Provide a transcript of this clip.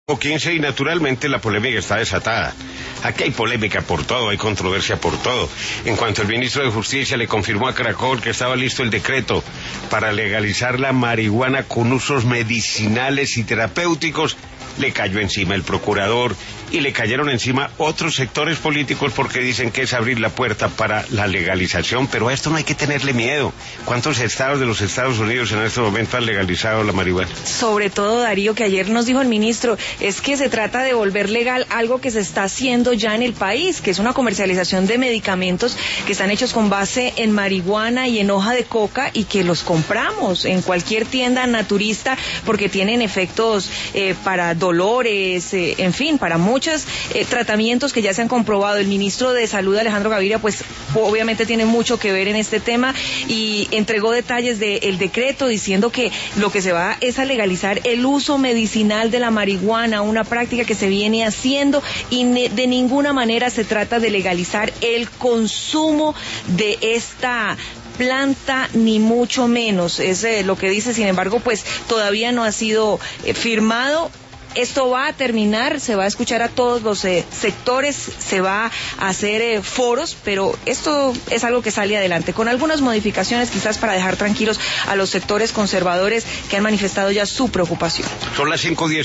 15 y naturalmente la polémica está desatada. Aquí hay polémica por todo, hay controversia por todo. En cuanto el ministro de Justicia le confirmó a Caracol que estaba listo el decreto para legalizar la marihuana con usos medicinales y terapéuticos, le cayó encima el procurador y le cayeron encima otros sectores políticos porque dicen que es abrir la puerta para la legalización, pero a esto no hay que tenerle miedo. ¿Cuántos estados de los Estados Unidos en este momento han legalizado la marihuana? Sobre todo, Darío, que ayer nos dijo el ministro, es que se trata de volver legal algo que se está haciendo ya en el país, que es una comercialización de medicamentos que están hechos con base en marihuana y en hoja de coca y que los compramos en cualquier tienda naturista porque tienen efectos para dolores, en fin, para muchos tratamientos que ya se han comprobado. El ministro de Salud, Alejandro Gaviria, pues obviamente tiene mucho que ver en este tema y entregó detalles del decreto diciendo que lo que se va es a legalizar el uso medicinal de la marihuana, una práctica que se viene haciendo y de ninguna manera se trata de legalizar el consumo de esta planta, ni mucho menos. Es lo que dice, sin embargo, pues todavía no ha sido firmado. Esto va a terminar, se va a escuchar a todos los sectores, se va a hacer foros, pero esto es algo que sale adelante, con algunas modificaciones quizás para dejar tranquilos a los sectores conservadores que han manifestado ya su preocupación. Son las 5:10.